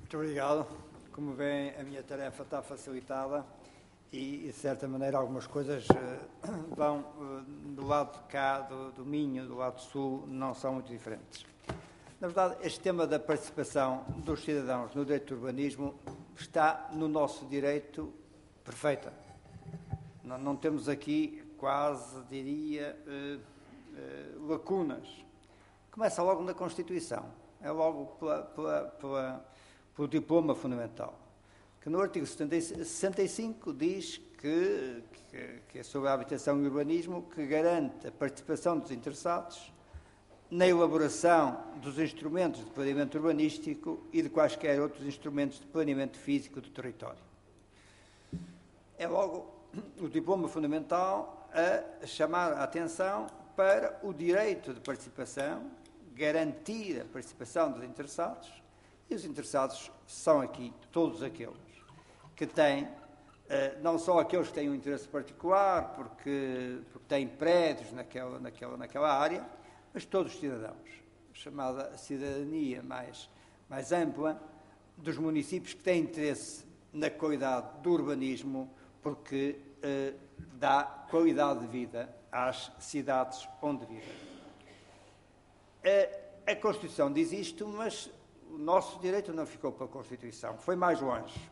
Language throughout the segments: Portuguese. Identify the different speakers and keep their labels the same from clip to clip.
Speaker 1: Muito obrigado. Como vêem, a minha tarefa está facilitada e, de certa maneira, algumas coisas vão do lado de cá, do Minho, do lado sul, não são muito diferentes. Na verdade, este tema da participação dos cidadãos no direito do urbanismo está no nosso direito perfeita. Não temos aqui quase, diria, lacunas. Começa logo na Constituição, é logo pelo diploma fundamental, que no artigo 65 diz que é sobre a habitação e urbanismo, que garante a participação dos interessados na elaboração dos instrumentos de planeamento urbanístico e de quaisquer outros instrumentos de planeamento físico do território. É logo o diploma fundamental a chamar a atenção para o direito de participação, garantir a participação dos interessados, e os interessados são aqui todos aqueles que têm, não só aqueles que têm um interesse particular, porque têm prédios naquela área, mas todos os cidadãos, chamada cidadania mais ampla, dos municípios que têm interesse na qualidade do urbanismo, porque dá qualidade de vida às cidades onde vivem. A Constituição diz isto, mas o nosso direito não ficou pela Constituição, foi mais longe.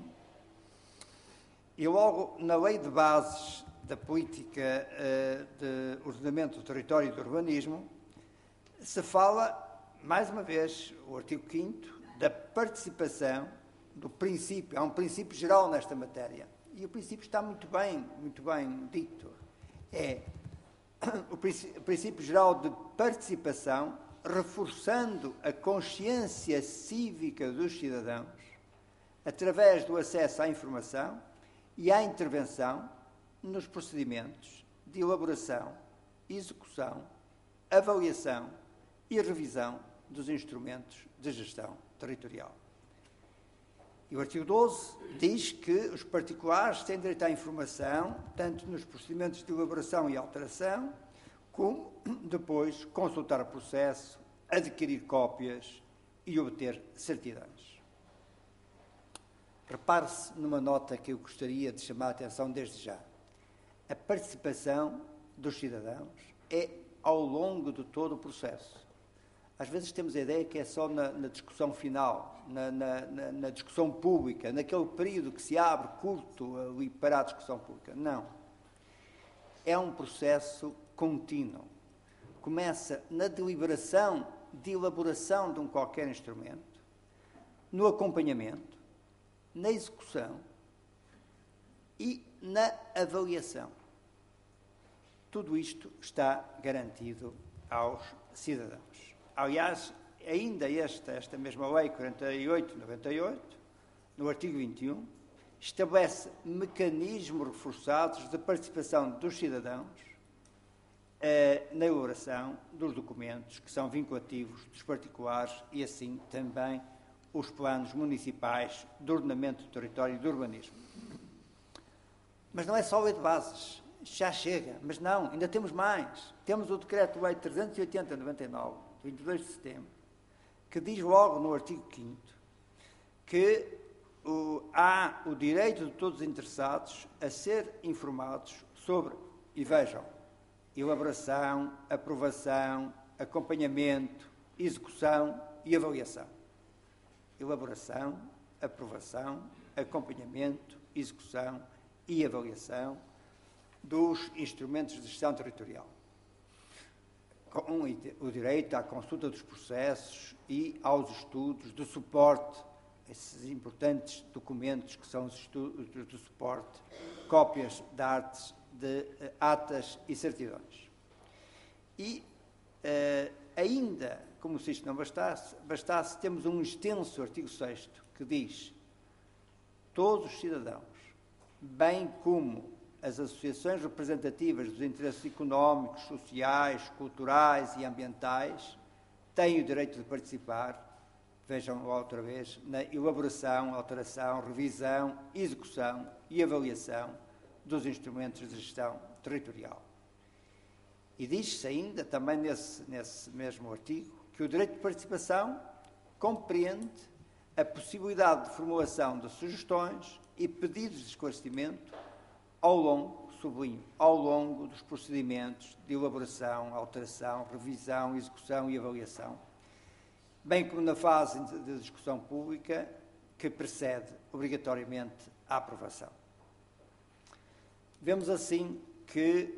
Speaker 1: E logo na Lei de Bases da Política de Ordenamento do Território e do Urbanismo, se fala, mais uma vez, o artigo 5º, da participação do princípio. Há um princípio geral nesta matéria, e o princípio está muito bem dito. É o princípio geral de participação, reforçando a consciência cívica dos cidadãos através do acesso à informação e à intervenção nos procedimentos de elaboração, execução, avaliação e revisão dos instrumentos de gestão territorial. E o artigo 12 diz que os particulares têm direito à informação, tanto nos procedimentos de elaboração e alteração, como depois consultar o processo, adquirir cópias e obter certidões. Repare-se numa nota que eu gostaria de chamar a atenção desde já. A participação dos cidadãos é ao longo de todo o processo. Às vezes temos a ideia que é só na discussão final, na discussão pública, naquele período que se abre curto ali para a discussão pública. Não. É um processo contínuo. Começa na deliberação de elaboração de um qualquer instrumento, no acompanhamento, na execução e na avaliação. Tudo isto está garantido aos cidadãos. Aliás, ainda esta mesma Lei 48/98, no artigo 21, estabelece mecanismos reforçados de participação dos cidadãos na elaboração dos documentos que são vinculativos dos particulares e, assim, também os planos municipais de ordenamento do território e do urbanismo. Mas não é só a Lei de Bases, já chega, mas não, ainda temos mais. Temos o Decreto-Lei 380/99, de 22 de setembro, que diz logo no artigo 5º que há o direito de todos os interessados a ser informados sobre, e vejam, elaboração, aprovação, acompanhamento, execução e avaliação. Elaboração, aprovação, acompanhamento, execução e avaliação dos instrumentos de gestão territorial. Com o direito à consulta dos processos e aos estudos de suporte, esses importantes documentos que são os estudos de suporte, cópias de atas e certidões. E ainda, como se isto não bastasse, temos um extenso artigo 6º que diz: todos os cidadãos, bem como as associações representativas dos interesses económicos, sociais, culturais e ambientais, têm o direito de participar, vejam outra vez, na elaboração, alteração, revisão, execução e avaliação dos instrumentos de gestão territorial. E diz-se ainda, também nesse mesmo artigo, que o direito de participação compreende a possibilidade de formulação de sugestões e pedidos de esclarecimento ao longo, sublinho, ao longo dos procedimentos de elaboração, alteração, revisão, execução e avaliação, bem como na fase de discussão pública que precede obrigatoriamente a aprovação. Vemos assim que,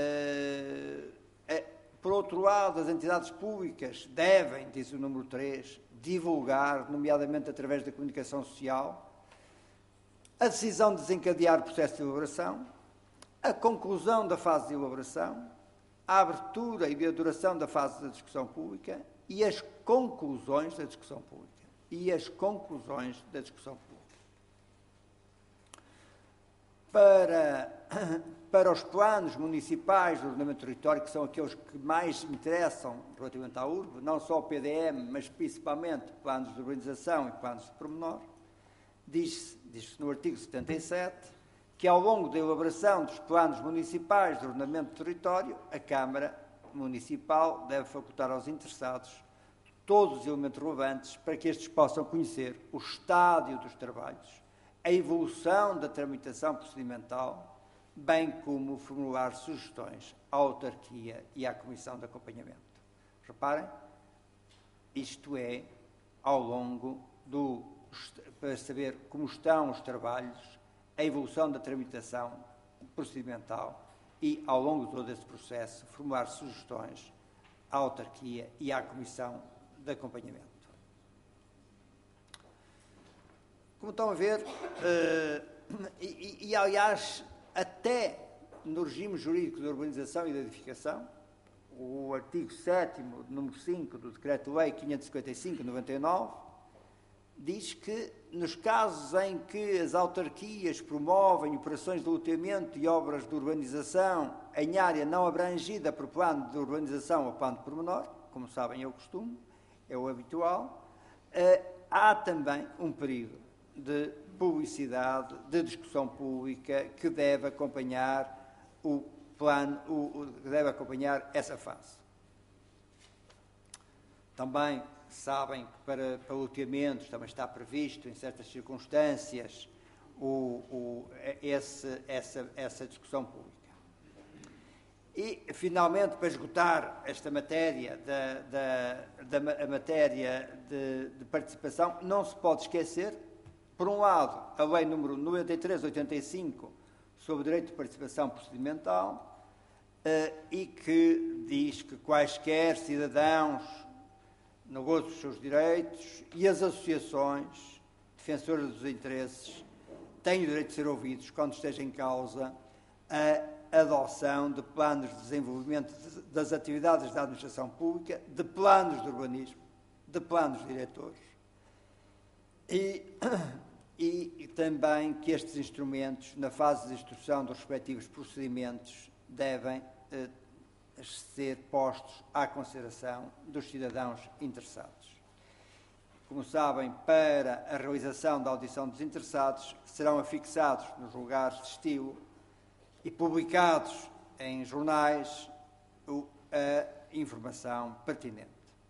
Speaker 1: por outro lado, as entidades públicas devem, diz o número 3, divulgar, nomeadamente através da comunicação social, a decisão de desencadear o processo de elaboração, a conclusão da fase de elaboração, a abertura e a duração da fase da discussão pública e as conclusões da discussão pública. Para os planos municipais do ordenamento do território, que são aqueles que mais interessam relativamente à urbe, não só o PDM, mas principalmente planos de urbanização e planos de pormenor, diz-se no artigo 77 que ao longo da elaboração dos planos municipais de ordenamento do território, a Câmara Municipal deve facultar aos interessados todos os elementos relevantes para que estes possam conhecer o estádio dos trabalhos, a evolução da tramitação procedimental, bem como formular sugestões à autarquia e à Comissão de Acompanhamento. Reparem, isto é, ao longo para saber como estão os trabalhos, a evolução da tramitação procedimental e, ao longo de todo esse processo, formular sugestões à autarquia e à Comissão de Acompanhamento. Como estão a ver, aliás, até no regime jurídico de urbanização e de edificação, o artigo 7º, número 5 do Decreto-Lei 555/99, diz que, nos casos em que as autarquias promovem operações de loteamento e obras de urbanização em área não abrangida por plano de urbanização ou plano de pormenor, como sabem é o costume, é o habitual, há também um período de publicidade, de discussão pública que deve acompanhar o plano, que deve acompanhar essa fase. Também sabem que para loteamentos também está previsto, em certas circunstâncias, essa discussão pública. E, finalmente, para esgotar esta matéria, a matéria de participação, não se pode esquecer, por um lado, a Lei número 93/85, sobre o direito de participação procedimental, e que diz que quaisquer cidadãos, no gozo dos seus direitos, e as associações defensoras dos interesses têm o direito de ser ouvidos quando esteja em causa a adoção de planos de desenvolvimento das atividades da administração pública, de planos de urbanismo, de planos diretores, e também que estes instrumentos, na fase de instrução dos respectivos procedimentos, devem ser postos à consideração dos cidadãos interessados. Como sabem, para a realização da audição dos interessados, serão afixados nos lugares de estilo e publicados em jornais a informação pertinente.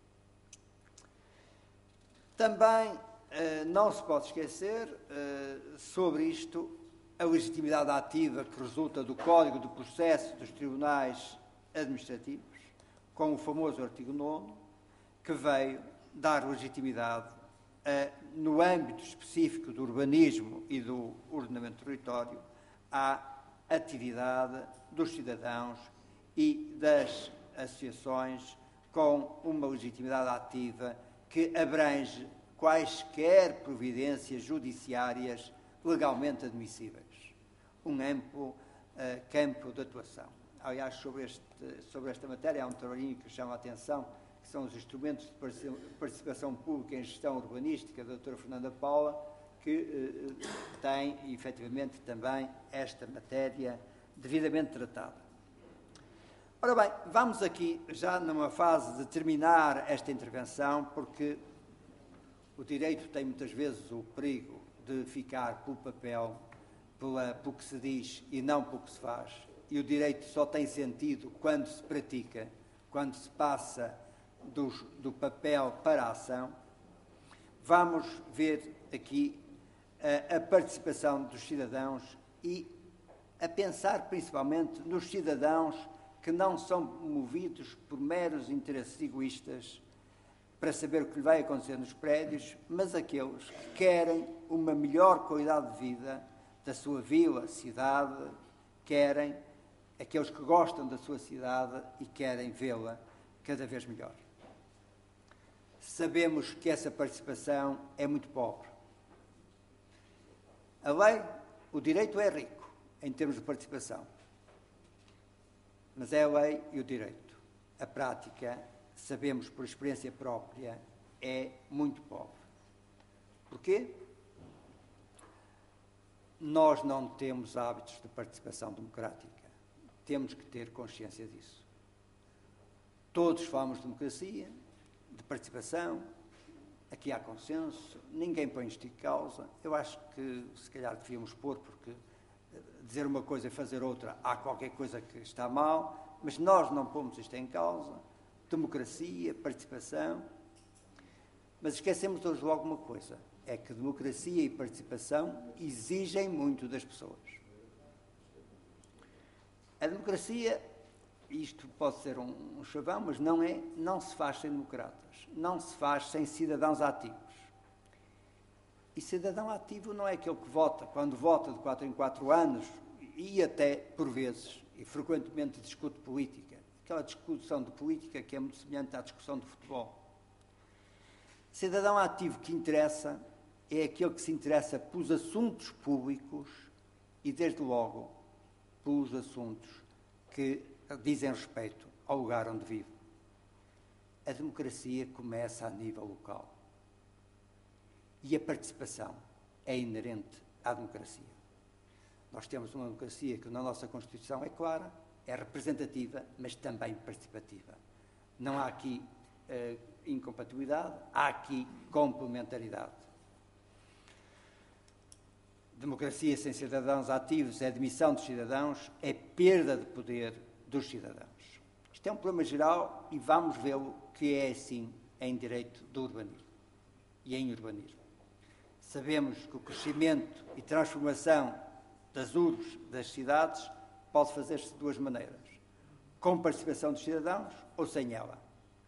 Speaker 1: Também não se pode esquecer, sobre isto, a legitimidade ativa que resulta do Código de Processo dos Tribunais Administrativos, com o famoso artigo 9º, que veio dar legitimidade, no âmbito específico do urbanismo e do ordenamento do território, à atividade dos cidadãos e das associações, com uma legitimidade ativa que abrange quaisquer providências judiciárias legalmente admissíveis. Um amplo campo de atuação. Aliás, sobre esta matéria há um trabalhinho que chama a atenção, que são os instrumentos de participação pública em gestão urbanística da doutora Fernanda Paula, que tem, efetivamente, também esta matéria devidamente tratada. Ora bem, vamos aqui já numa fase de terminar esta intervenção, porque o direito tem muitas vezes o perigo de ficar pelo papel, pelo que se diz e não pelo que se faz. E o direito só tem sentido quando se pratica, quando se passa do papel para a ação. vamos ver aqui a participação dos cidadãos e a pensar principalmente nos cidadãos que não são movidos por meros interesses egoístas para saber o que lhe vai acontecer nos prédios, mas aqueles que querem uma melhor qualidade de vida da sua vila, cidade, querem aqueles que gostam da sua cidade e querem vê-la cada vez melhor. Sabemos que essa participação é muito pobre. A lei, o direito é rico em termos de participação, mas é a lei e o direito. A prática, sabemos por experiência própria, é muito pobre. Porquê? Nós não temos hábitos de participação democrática. Temos que ter consciência disso. Todos falamos de democracia, de participação, aqui há consenso, ninguém põe isto em causa. Eu acho que se calhar devíamos pôr, porque dizer uma coisa e fazer outra, há qualquer coisa que está mal, mas nós não pomos isto em causa. Democracia, participação, mas esquecemos hoje logo uma coisa, é que democracia e participação exigem muito das pessoas. A democracia, isto pode ser um chavão, mas não se faz sem democratas, não se faz sem cidadãos ativos. E cidadão ativo não é aquele que vota, quando vota de 4 em 4 anos, e até, por vezes, e frequentemente discute política. Aquela discussão de política que é muito semelhante à discussão de futebol. Cidadão ativo que interessa é aquele que se interessa pelos assuntos públicos e, desde logo, pelos assuntos que dizem respeito ao lugar onde vive. A democracia começa a nível local. E a participação é inerente à democracia. Nós temos uma democracia que na nossa Constituição é clara, é representativa, mas também participativa. Não há aqui incompatibilidade, há aqui complementaridade. Democracia sem cidadãos ativos é admissão dos cidadãos, é perda de poder dos cidadãos. Isto é um problema geral e vamos vê-lo que é assim em direito do urbanismo e em urbanismo. Sabemos que o crescimento e transformação das urbes, das cidades, pode fazer-se de duas maneiras, com participação dos cidadãos ou sem ela.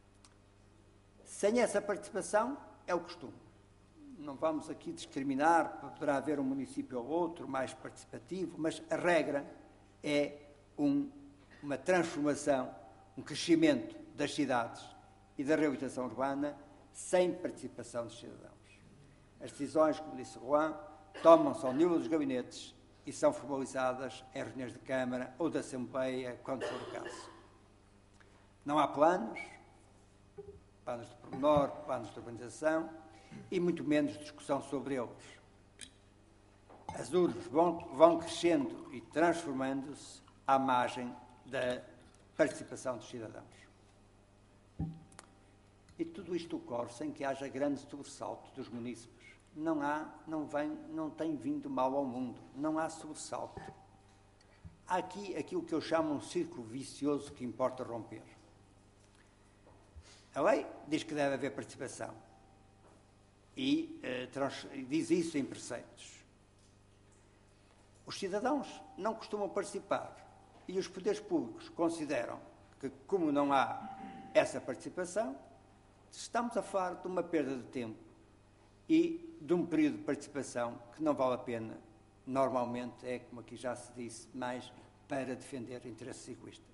Speaker 1: Sem essa participação é o costume. Não vamos aqui discriminar, poderá haver um município ou outro mais participativo, mas a regra é uma transformação, um crescimento das cidades e da reabilitação urbana sem participação dos cidadãos. As decisões, como disse Juan, tomam-se ao nível dos gabinetes e são formalizadas em reuniões de Câmara ou da Assembleia, quando for o caso. Não há planos de pormenor, planos de urbanização, e muito menos discussão sobre eles. As urbes vão crescendo e transformando-se à margem da participação dos cidadãos. E tudo isto ocorre sem que haja grande sobressalto dos munícipes. Não tem vindo mal ao mundo, não há sobressalto. Há aqui aquilo que eu chamo um círculo vicioso que importa romper. A lei diz que deve haver participação e diz isso em preceitos. Os cidadãos não costumam participar e os poderes públicos consideram que, como não há essa participação, estamos a falar de uma perda de tempo e de um período de participação que não vale a pena. Normalmente é, como aqui já se disse, mais para defender interesses egoístas.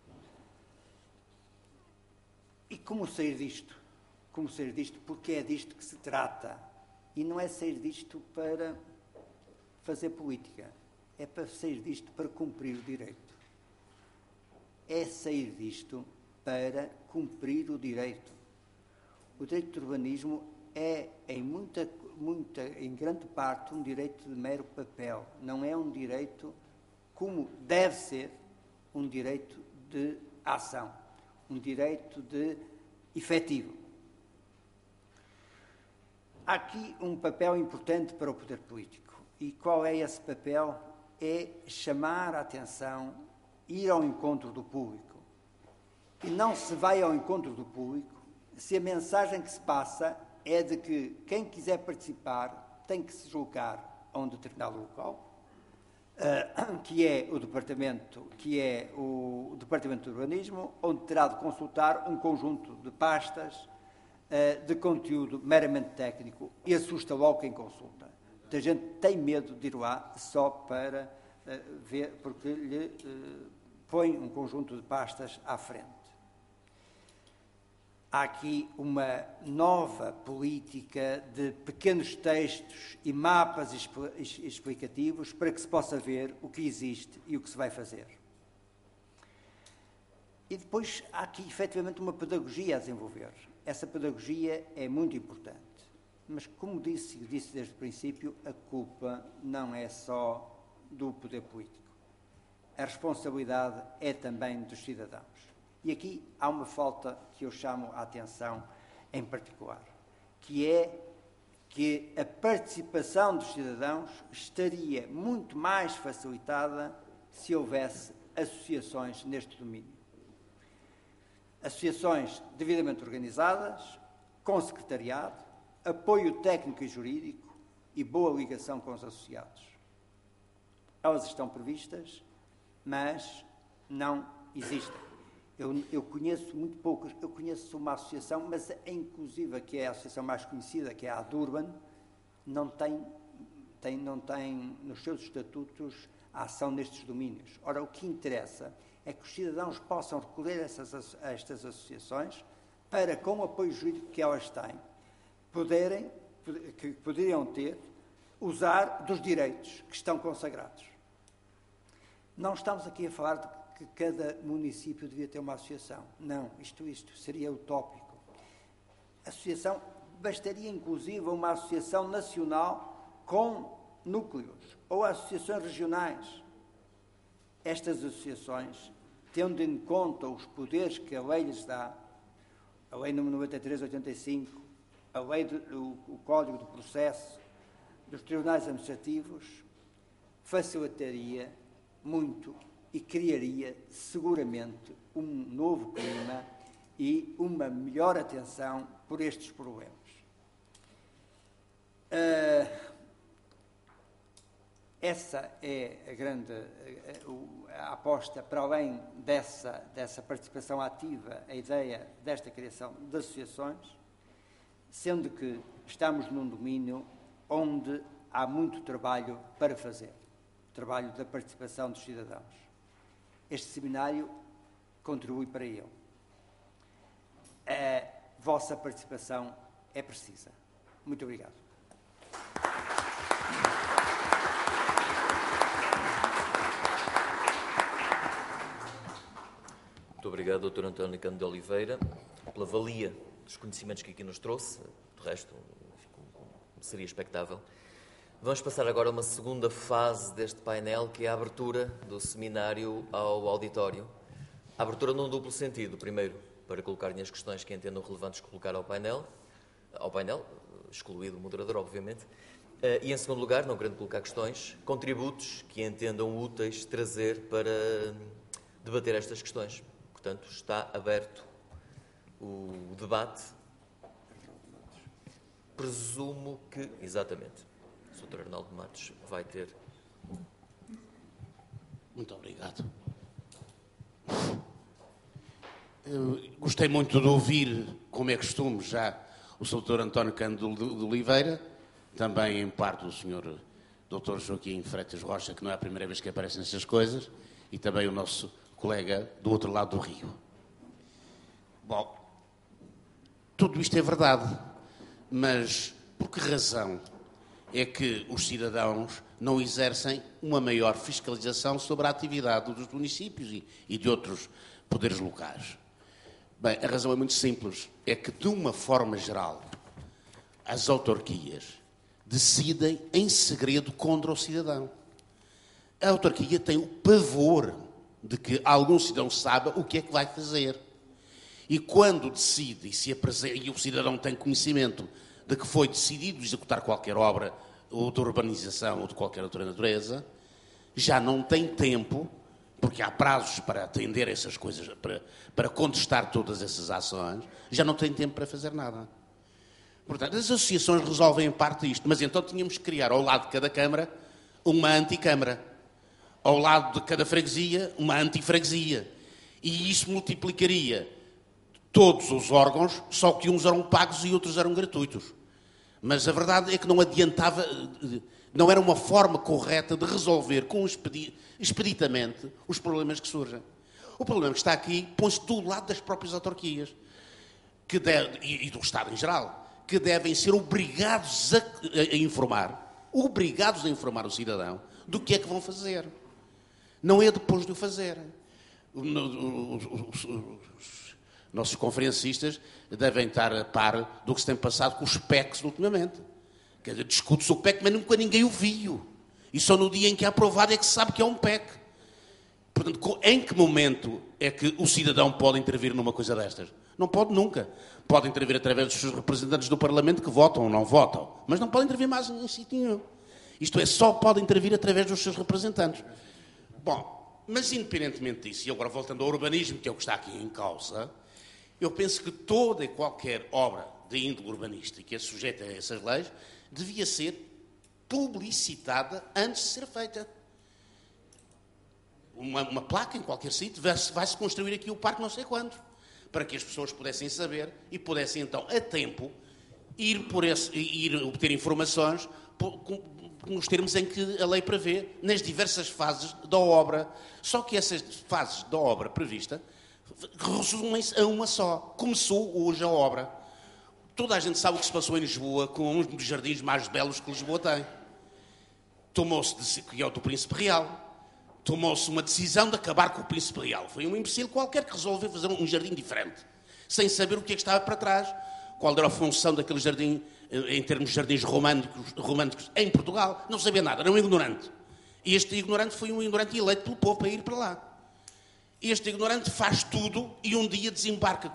Speaker 1: E como sair disto? Como sair disto? Porque é disto que se trata. E não é sair disto para fazer política. É para sair disto para cumprir o direito. É sair disto para cumprir o direito. O direito de urbanismo é, em grande parte, um direito de mero papel. Não é um direito, como deve ser, um direito de ação. Um direito de efetivo. Há aqui um papel importante para o poder político. E qual é esse papel? É chamar a atenção, ir ao encontro do público. E não se vai ao encontro do público se a mensagem que se passa é de que quem quiser participar tem que se deslocar a um determinado local, que é o Departamento de Urbanismo, onde terá de consultar um conjunto de pastas de conteúdo meramente técnico e assusta logo quem consulta. Muita gente tem medo de ir lá só para ver, porque lhe põe um conjunto de pastas à frente. Há aqui uma nova política de pequenos textos e mapas explicativos para que se possa ver o que existe e o que se vai fazer. E depois há aqui, efetivamente, uma pedagogia a desenvolver. Essa pedagogia é muito importante. Mas, como disse desde o princípio, a culpa não é só do poder político. A responsabilidade é também dos cidadãos. E aqui há uma falta que eu chamo a atenção em particular, que é que a participação dos cidadãos estaria muito mais facilitada se houvesse associações neste domínio. Associações devidamente organizadas, com secretariado, apoio técnico e jurídico e boa ligação com os associados. Elas estão previstas, mas não existem. Eu conheço muito poucas. Eu conheço uma associação, mas inclusive que é a associação mais conhecida, que é a Adurban, não tem nos seus estatutos a ação nestes domínios. Ora, o que interessa é que os cidadãos possam recorrer a estas associações para, com o apoio jurídico que elas têm, que poderiam ter, usar dos direitos que estão consagrados. Não estamos aqui a falar de que cada município devia ter uma associação. Não, isto seria utópico. A associação, bastaria inclusive uma associação nacional com núcleos, ou associações regionais. Estas associações, tendo em conta os poderes que a lei lhes dá, a lei número 93/85, a lei o Código do Processo, dos tribunais administrativos, facilitaria muito e criaria seguramente um novo clima e uma melhor atenção por estes problemas. Essa é a grande a aposta, para além dessa participação ativa, a ideia desta criação de associações, sendo que estamos num domínio onde há muito trabalho para fazer, trabalho da participação dos cidadãos. Este seminário contribui para ele. A vossa participação é precisa. Muito obrigado.
Speaker 2: Muito obrigado, Dr. António Cândido de Oliveira, pela valia dos conhecimentos que aqui nos trouxe. Do resto, seria expectável. Vamos passar agora a uma segunda fase deste painel, que é a abertura do seminário ao auditório. A abertura num duplo sentido. Primeiro, para colocarem as questões que entendam relevantes colocar ao painel, excluído o moderador, obviamente. E, em segundo lugar, não querendo colocar questões, contributos que entendam úteis trazer para debater estas questões. Portanto, está aberto o debate. Presumo que... Exatamente. O Sr. Arnaldo Matos vai ter.
Speaker 3: Muito obrigado. Eu gostei muito de ouvir, como é costume, já o Sr. António Cândido de Oliveira, também em parte o Sr. Dr. Joaquim Freitas Rocha, que não é a primeira vez que aparece nessas coisas, e também o nosso colega do outro lado do rio. Bom, tudo isto é verdade, mas por que razão é que os cidadãos não exercem uma maior fiscalização sobre a atividade dos municípios e de outros poderes locais? Bem, a razão é muito simples. É que, de uma forma geral, as autarquias decidem em segredo contra o cidadão. A autarquia tem o pavor de que algum cidadão saiba o que é que vai fazer. E quando decide e o cidadão tem conhecimento de que foi decidido executar qualquer obra ou de urbanização ou de qualquer outra natureza, já não tem tempo, porque há prazos para atender essas coisas, para contestar todas essas ações, já não tem tempo para fazer nada. Portanto, as associações resolvem em parte isto, mas então tínhamos que criar ao lado de cada Câmara uma anticâmara. Ao lado de cada freguesia, uma antifreguesia. E isso multiplicaria todos os órgãos, só que uns eram pagos e outros eram gratuitos. Mas a verdade é que não adiantava, não era uma forma correta de resolver expeditamente os problemas que surgem. O problema que está aqui põe-se do lado das próprias autarquias e do Estado em geral, que devem ser obrigados a informar o cidadão do que é que vão fazer. Não é depois de o fazer. Os nossos conferencistas devem estar a par do que se tem passado com os PECs ultimamente. Quer dizer, discute-se o PEC, mas nunca ninguém o viu. E só no dia em que é aprovado é que se sabe que é um PEC. Portanto, em que momento é que o cidadão pode intervir numa coisa destas? Não pode nunca. Pode intervir através dos seus representantes do Parlamento que votam ou não votam. Mas não pode intervir mais em sítio nenhum. Isto é, só pode intervir através dos seus representantes. Bom, mas independentemente disso, e agora voltando ao urbanismo, que é o que está aqui em causa, eu penso que toda e qualquer obra de índole urbanística sujeita a essas leis devia ser publicitada antes de ser feita. Uma placa em qualquer sítio, vai-se construir aqui o parque não sei quando, para que as pessoas pudessem saber e pudessem então, a tempo, ir obter informações nos termos em que a lei prevê, nas diversas fases da obra. Só que essas fases da obra prevista resumem-se a uma só. Começou hoje a obra. Toda a gente sabe o que se passou em Lisboa com um dos jardins mais belos que Lisboa tem. Tomou-se, que é o do Príncipe Real, tomou-se uma decisão de acabar com o Príncipe Real. Foi um imbecil qualquer que resolveu fazer um jardim diferente, sem saber o que é que estava para trás, qual era a função daquele jardim em termos de jardins românticos em Portugal. Não sabia nada, era um ignorante. E este ignorante foi um ignorante eleito pelo povo para ir para lá. Este ignorante faz tudo e um dia desembarca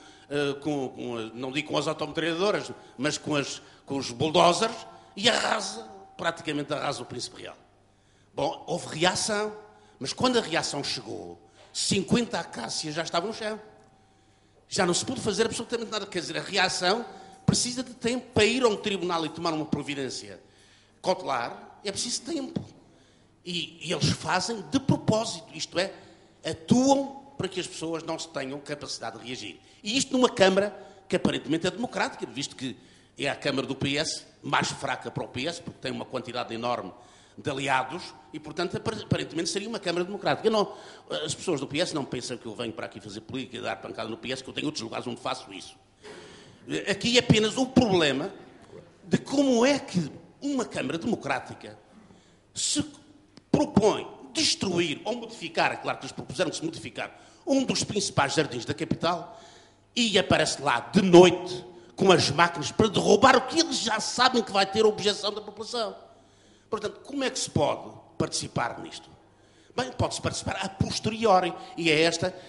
Speaker 3: não digo com as autometralhadoras, mas com os bulldozers e praticamente arrasa o Príncipe Real. Bom, houve reação, mas quando a reação chegou, 50 acácias já estavam no chão. Já não se pôde fazer absolutamente nada. Quer dizer, a reação precisa de tempo para ir a um tribunal e tomar uma providência cautelar. É preciso tempo. E eles fazem de propósito, isto é, atuam para que as pessoas não se tenham capacidade de reagir. E isto numa Câmara que aparentemente é democrática, visto que é a Câmara do PS, mais fraca para o PS, porque tem uma quantidade enorme de aliados, e, portanto, aparentemente seria uma Câmara democrática. As pessoas do PS não pensam que eu venho para aqui fazer política e dar pancada no PS, que eu tenho outros lugares onde faço isso. Aqui é apenas o problema de como é que uma Câmara democrática se propõe destruir ou modificar, é claro que eles propuseram-se modificar, um dos principais jardins da capital, e aparece lá de noite com as máquinas para derrubar o que eles já sabem que vai ter a objeção da população. Portanto, como é que se pode participar nisto? Bem, pode-se participar a posteriori, e é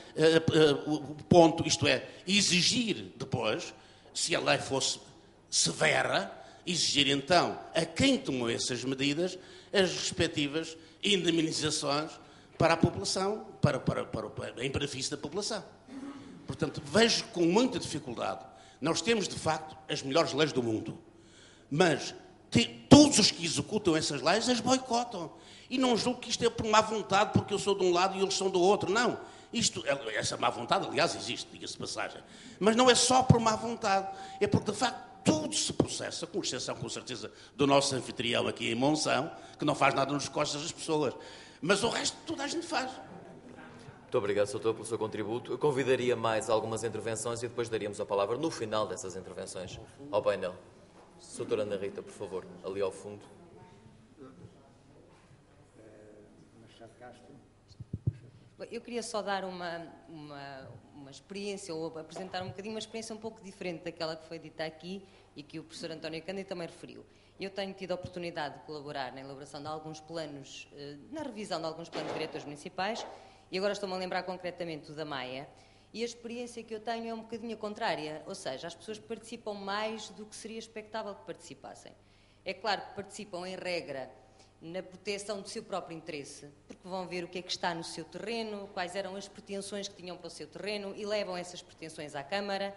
Speaker 3: o ponto, isto é, exigir depois, se a lei fosse severa, exigir então a quem tomou essas medidas as respectivas indemnizações para a população, em benefício da população. Portanto, vejo com muita dificuldade. Nós temos, de facto, as melhores leis do mundo, mas todos os que executam essas leis as boicotam. E não julgo que isto é por má vontade, porque eu sou de um lado e eles são do outro. Não. Essa má vontade, aliás, existe, diga-se de passagem. Mas não é só por má vontade. É porque, de facto, tudo se processa, com exceção, com certeza, do nosso anfitrião aqui em Monção, que não faz nada nos costas das pessoas. Mas o resto, toda a gente faz.
Speaker 2: Muito obrigado, Sr. Doutor, pelo seu contributo. Eu convidaria mais algumas intervenções e depois daríamos a palavra, no final dessas intervenções, ao painel. Sra. Ana Rita, por favor, ali ao fundo.
Speaker 4: Eu queria só dar uma experiência, ou apresentar um bocadinho uma experiência um pouco diferente daquela que foi dita aqui e que o professor António Cândido também referiu. Eu tenho tido a oportunidade de colaborar na elaboração de alguns planos, na revisão de alguns planos diretores municipais, e agora estou-me a lembrar concretamente do da Maia, e a experiência que eu tenho é um bocadinho a contrária, ou seja, as pessoas participam mais do que seria expectável que participassem. É claro que participam, em regra, na proteção do seu próprio interesse, porque vão ver o que é que está no seu terreno, quais eram as pretensões que tinham para o seu terreno, e levam essas pretensões à Câmara,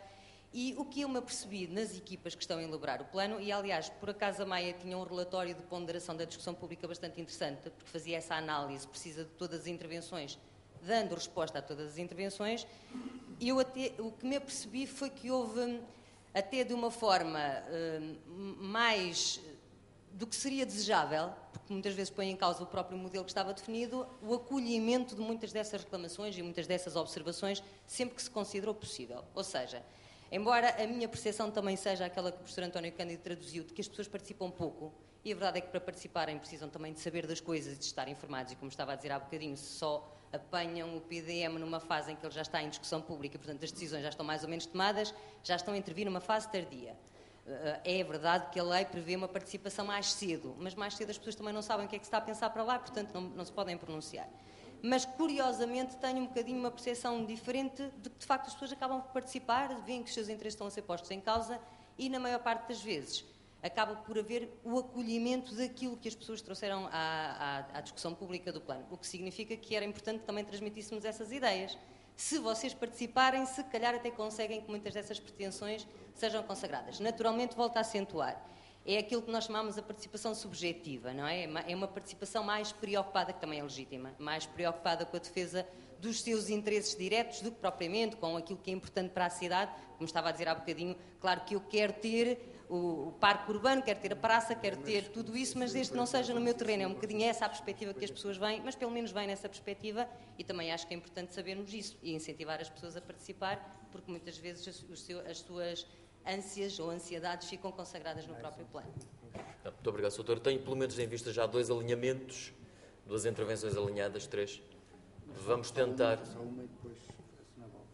Speaker 4: E o que eu me apercebi nas equipas que estão a elaborar o plano, e aliás, por acaso a Maia tinha um relatório de ponderação da discussão pública bastante interessante, porque fazia essa análise precisa de todas as intervenções, dando resposta a todas as intervenções, o que me apercebi foi que houve, até de uma forma mais do que seria desejável, porque muitas vezes põe em causa o próprio modelo que estava definido, o acolhimento de muitas dessas reclamações e muitas dessas observações, sempre que se considerou possível. Ou seja, embora a minha percepção também seja aquela que o professor António Cândido traduziu, de que as pessoas participam pouco, e a verdade é que para participarem precisam também de saber das coisas e de estar informados, e como estava a dizer há bocadinho, se só apanham o PDM numa fase em que ele já está em discussão pública, e, portanto as decisões já estão mais ou menos tomadas, já estão a intervir numa fase tardia. É verdade que a lei prevê uma participação mais cedo, mas mais cedo as pessoas também não sabem o que é que se está a pensar para lá, portanto não se podem pronunciar. Mas, curiosamente, tenho um bocadinho uma percepção diferente de que, de facto, as pessoas acabam por participar, veem que os seus interesses estão a ser postos em causa e, na maior parte das vezes, acaba por haver o acolhimento daquilo que as pessoas trouxeram à discussão pública do plano, o que significa que era importante que também transmitíssemos essas ideias. Se vocês participarem, se calhar até conseguem que muitas dessas pretensões sejam consagradas. Naturalmente, volto a acentuar, é aquilo que nós chamamos a participação subjetiva, não é? É uma participação mais preocupada, que também é legítima, mais preocupada com a defesa dos seus interesses diretos do que propriamente com aquilo que é importante para a cidade. Como estava a dizer há bocadinho, claro que eu quero ter o parque urbano, quero ter a praça, quero ter tudo isso, mas desde que não seja no meu terreno. É um bocadinho essa a perspectiva que as pessoas veem, mas pelo menos vêm nessa perspectiva, e também acho que é importante sabermos isso e incentivar as pessoas a participar, porque muitas vezes as suas ânsias ou ansiedades ficam consagradas no próprio plano.
Speaker 2: Muito obrigado, Sr. Doutor. Tenho pelo menos em vista já 2 alinhamentos, 2 intervenções alinhadas, 3. Vamos tentar.
Speaker 1: Só uma e depois na volta.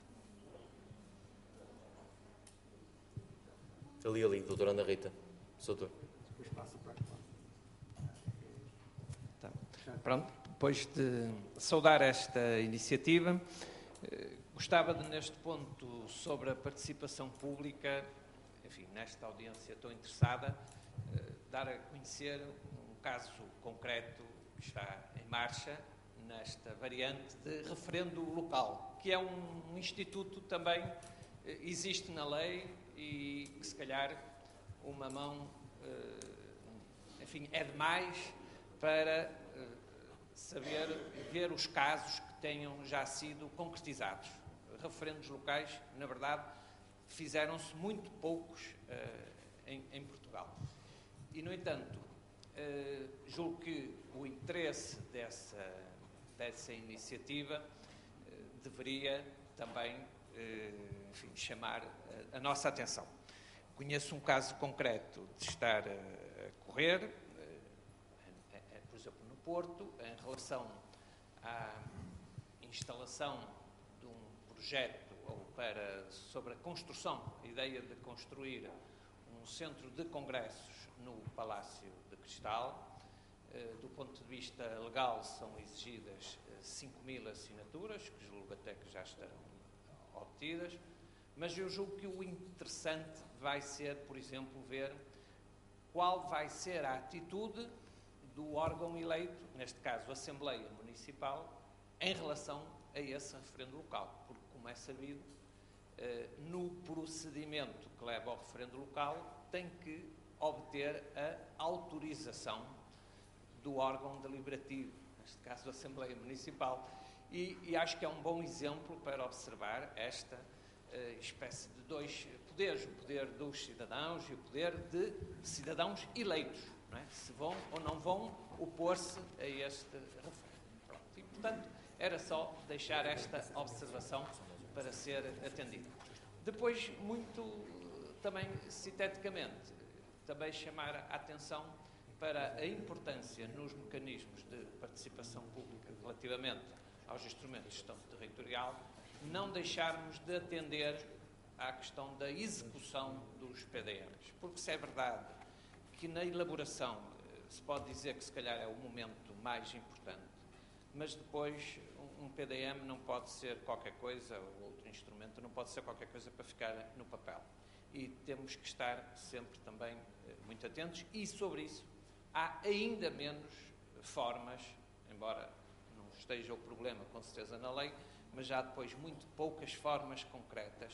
Speaker 2: Ali, doutora Ana Rita. Sr. Doutor.
Speaker 1: Depois passa para
Speaker 5: Tá. Pronto, depois de saudar esta iniciativa, gostava de, neste ponto sobre a participação pública, enfim, nesta audiência tão interessada, dar a conhecer um caso concreto que está em marcha nesta variante de referendo local, que é um instituto também, existe na lei e que se calhar uma mão, enfim, é demais para saber ver os casos que tenham já sido concretizados. Referendos locais, na verdade, fizeram-se muito poucos em Portugal. E, no entanto, julgo que o interesse dessa iniciativa deveria também, enfim, chamar a nossa atenção. Conheço um caso concreto de estar a correr, por exemplo, no Porto, em relação à instalação de um projeto sobre a construção, a ideia de construir um centro de congressos no Palácio de Cristal. Do ponto de vista legal, são exigidas 5.000 assinaturas, que julgo até que já estarão obtidas, mas eu julgo que o interessante vai ser, por exemplo, ver qual vai ser a atitude do órgão eleito, neste caso a Assembleia Municipal, em relação a esse referendo local, porque, como é sabido, no procedimento que leva ao referendo local, tem que obter a autorização do órgão deliberativo, neste caso a Assembleia Municipal. E acho que é um bom exemplo para observar esta espécie de 2 poderes, o poder dos cidadãos e o poder de cidadãos eleitos, não é? Se vão ou não vão opor-se a este referendo. Pronto. E, portanto, era só deixar esta observação para ser atendida. Depois, muito também sinteticamente, também chamar a atenção para a importância nos mecanismos de participação pública relativamente aos instrumentos de gestão territorial, não deixarmos de atender à questão da execução dos PDMs. Porque se é verdade que na elaboração se pode dizer que se calhar é o momento mais importante, mas depois um PDM não pode ser qualquer coisa, ou outro instrumento não pode ser qualquer coisa para ficar no papel. E temos que estar sempre também muito atentos, e sobre isso há ainda menos formas, embora não esteja o problema com certeza na lei, mas já depois muito poucas formas concretas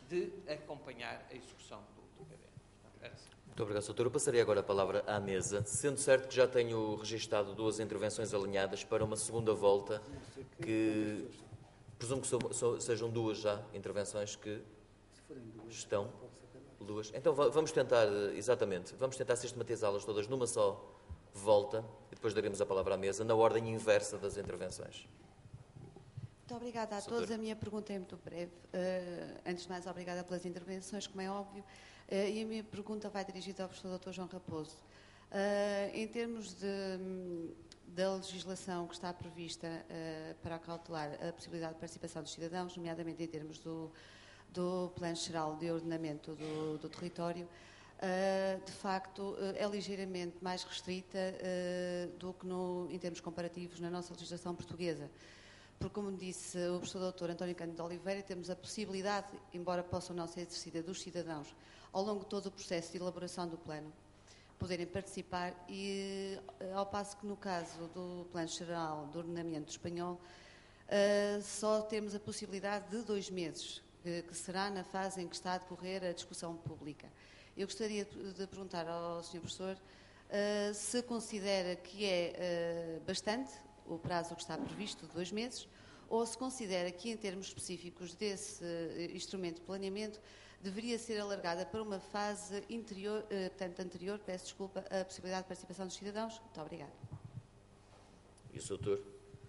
Speaker 5: de acompanhar a execução do PDM.
Speaker 2: Muito obrigado, Sr. Doutor. Eu passaria agora a palavra à mesa, sendo certo que já tenho registado 2 intervenções alinhadas para uma segunda volta, que presumo que sejam 2 já intervenções que estão. 2. Então vamos tentar, exatamente, vamos tentar sistematizá-las todas numa só volta e depois daremos a palavra à mesa na ordem inversa das intervenções.
Speaker 6: Muito obrigada a todos. A minha pergunta é muito breve. Antes de mais, obrigada pelas intervenções, como é óbvio. E a minha pergunta vai dirigida ao professor Dr. João Raposo. Em termos da legislação que está prevista para acautelar a possibilidade de participação dos cidadãos, nomeadamente em termos do Plano Geral de Ordenamento do Território, de facto, é ligeiramente mais restrita do que em termos comparativos na nossa legislação portuguesa. Porque, como disse o professor Dr. António Cândido de Oliveira, temos a possibilidade, embora possam não ser exercida, dos cidadãos, ao longo de todo o processo de elaboração do plano, poderem participar e, ao passo que no caso do Plano Geral do Ordenamento espanhol, só temos a possibilidade de 2 meses, que será na fase em que está a decorrer a discussão pública. Eu gostaria de perguntar ao Sr. Professor se considera que é bastante o prazo que está previsto de 2 meses, ou se considera que, em termos específicos desse instrumento de planeamento, deveria ser alargada para uma fase anterior, peço desculpa, à possibilidade de participação dos cidadãos. Muito obrigada.
Speaker 2: E o Sr. Doutor?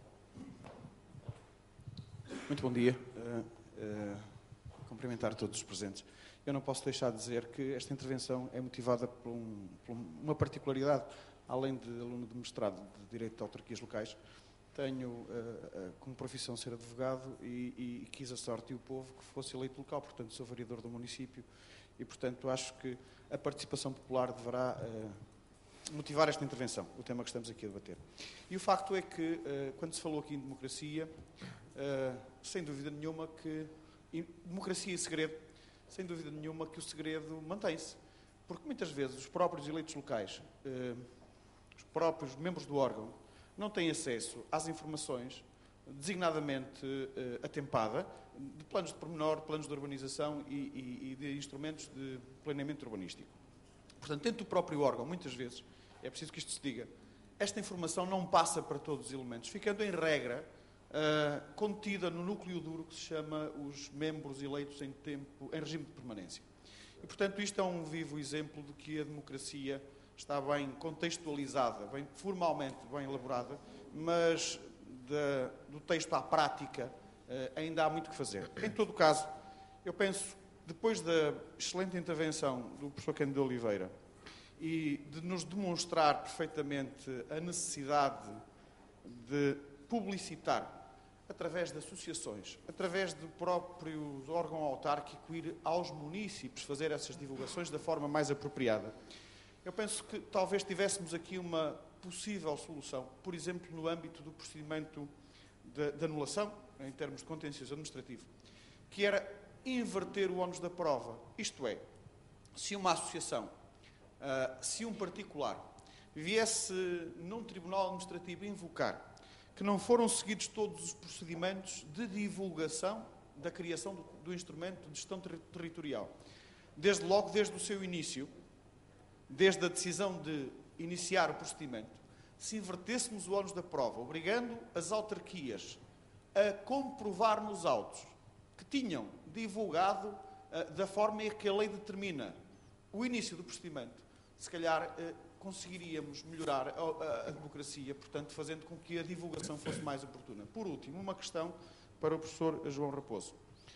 Speaker 7: Muito bom dia. Cumprimentar todos os presentes. Eu não posso deixar de dizer que esta intervenção é motivada por uma particularidade. Além de aluno de mestrado de Direito de Autarquias Locais, tenho como profissão ser advogado e quis a sorte e o povo que fosse eleito local, portanto sou vereador do município e, portanto, acho que a participação popular deverá motivar esta intervenção, o tema que estamos aqui a debater. E o facto é que, quando se falou aqui em democracia, sem dúvida nenhuma que democracia e segredo, sem dúvida nenhuma que o segredo mantém-se, porque muitas vezes os próprios eleitos locais, os próprios membros do órgão, não têm acesso às informações designadamente atempada de planos de pormenor, planos de urbanização e de instrumentos de planeamento urbanístico. Portanto, dentro do próprio órgão, muitas vezes, é preciso que isto se diga, esta informação não passa para todos os elementos, ficando em regra contida no núcleo duro que se chama os membros eleitos em regime de permanência. E, portanto, isto é um vivo exemplo de que a democracia está bem contextualizada, formalmente bem elaborada, mas do texto à prática ainda há muito que fazer. Em todo o caso, eu penso, depois da excelente intervenção do professor Cândido de Oliveira e de nos demonstrar perfeitamente a necessidade de publicitar, através de associações, através do próprio órgão autárquico, ir aos munícipes fazer essas divulgações da forma mais apropriada. Eu penso que talvez tivéssemos aqui uma possível solução, por exemplo, no âmbito do procedimento de anulação, em termos de contencioso administrativo, que era inverter o ónus da prova. Isto é, se uma associação, se um particular viesse num tribunal administrativo invocar que não foram seguidos todos os procedimentos de divulgação da criação do instrumento de gestão territorial, desde logo, desde o seu início, desde a decisão de iniciar o procedimento, se invertêssemos o ónus da prova, obrigando as autarquias a comprovar nos autos que tinham divulgado da forma em que a lei determina o início do procedimento, se calhar conseguiríamos melhorar a democracia, portanto, fazendo com que a divulgação fosse mais oportuna. Por último, uma questão para o professor João Raposo.